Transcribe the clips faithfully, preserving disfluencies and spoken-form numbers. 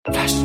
Flash.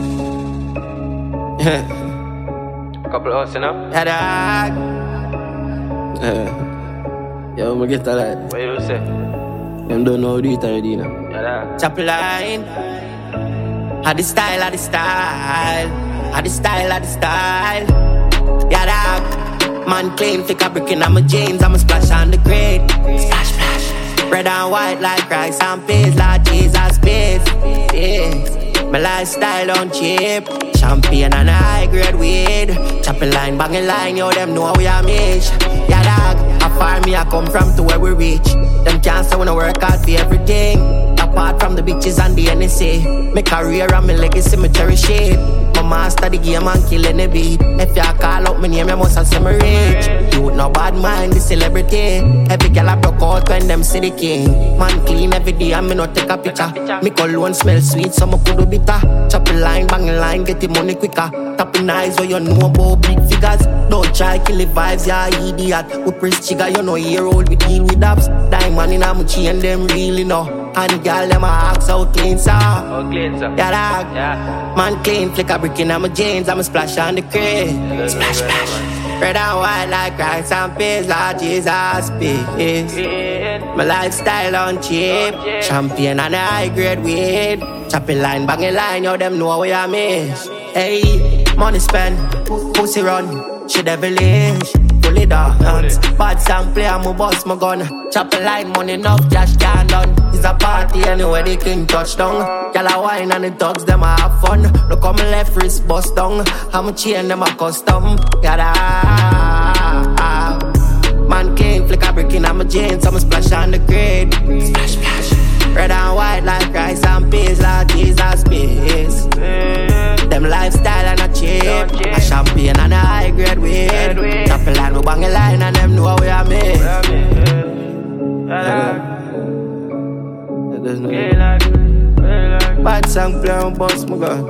Couple of us, you know? Yeah, dog. Uh, yo, I'ma get that. What you say? Them don't know how to do it already, you know. Yeah, dog. Chop line. Had the style, had the style. Had the style, had the style. Yeah, dog. Man clean, flick a brick in my jeans. I'ma splash on the grade. Splash, splash. Red and white like rice and peas, like Jesus peace. Yeah. My lifestyle on cheap. Champagne and a high grade weed. Chopping line, banging line, yo, them know we are mish. Yeah, dog, how far me I come from to where we reach. Them can't say when I work hard for everything. Apart from the bitches and the N S A. My career and my legacy, my cherish it. My master the game and killing the beat. If you call out my name, you must have seen me rich. You no bad mind, the celebrity. Every girl I broke out when them see the king. Man clean every day and me not take a picture. Me cologne smell sweet, so me could do bitter. Chop a line, bang a line, get the money quicker. Tapping eyes so you know about big figures. Don't try kill the vibes, yeah, idiot. We press trigger, you know year old, we deal with apps. Diamond in a chain, them really know. And the girl, them a ask how clean, sir. Oh, clean, sir. Yeah, dog. Yeah. Man clean, flick a brick in my jeans, I'ma splash on the crate. Splash, splash. Red and white like rice and peas, like Jesus peace. My lifestyle on cheap. Champagne and a high grade weed. Chopping line, banging line, yo, them know we are miss. Hey, money spend, pussy run, she devilish. Fully dance, bad song play, I'm a boss, my gun. Chopping line, money enough, cash can done. It's a party anywhere the king touch down. Y'all a wine and the dogs, them a have fun. Look how my left wrist bust down. I'm a chain, them a custom. Yada. Man clean, flick a brick in my jeans, I'ma splash on the grade. Splash, splash. Red and white like rice and peas, like Jesus peace. Them lifestyle and a cheap. A champagne and a high grade weed. Top a line, we bang a line and them know we are made. Bad song play on boss, my God.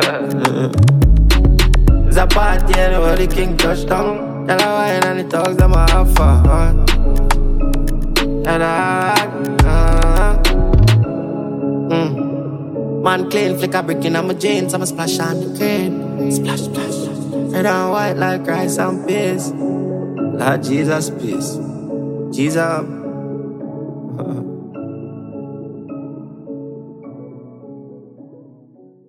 It's a party anywhere the king touch down. Tell a wine and the dogs, them a have fun. And I, uh, mm. Man clean, flick a brick in my jeans, I'ma splash on the crane. Splash, splash. Red and white like rice and peas. Lord Jesus peace. Jesus.